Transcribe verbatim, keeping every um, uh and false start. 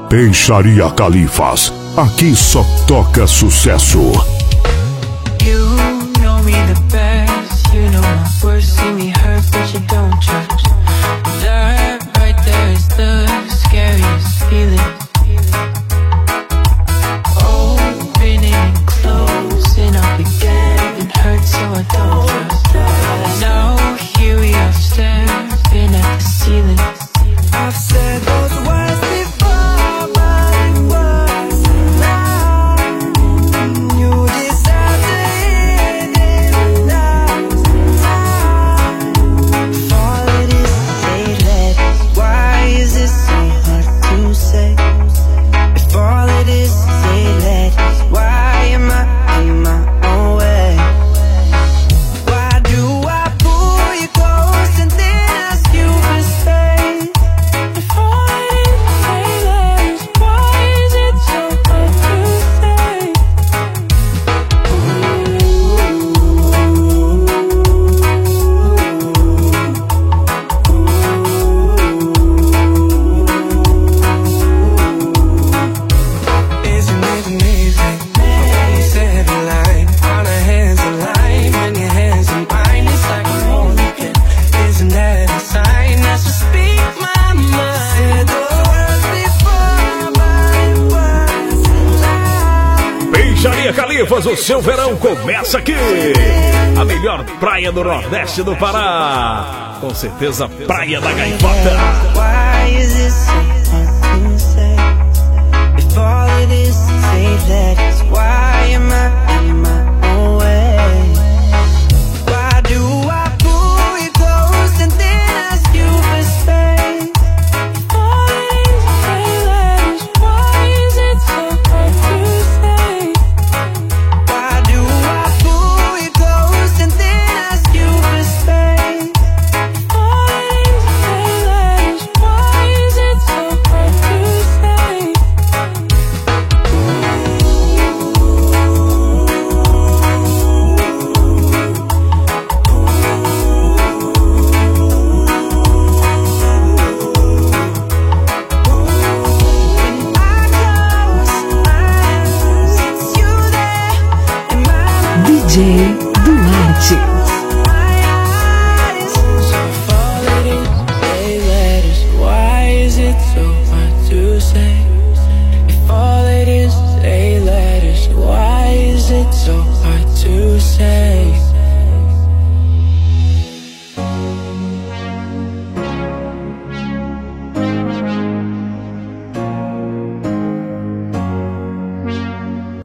Peixaria Califas, aqui só toca sucesso. You know me the best, you know my worst, see me hurt but you don't judge. That right there is the scariest feeling. Opening and closing up again, it hurts so I don't trust. Now here we are staring at the ceiling. I've said those words before, but it wasn't loud. You deserve to hear it now. If all it is is eight letters, why is it so hard to say? If all it is is eight letters, why am I in my own way? Why do I pull you close and then ask you for space? If all it is is eight letters, why is it so hard to say? Isn't it amazing? You said a line, on our hands aligned. When your hands in mine, it's like I'm home again. Isn't that a sign? I should speak my mind. Said those words before, but it wasn't loud. Peixaria Califas, o seu verão começa aqui. A melhor praia do Nordeste do Pará. Com certeza, Praia da Gaivota. Why is it so hard to say? If all it is is eight letters, why am I in my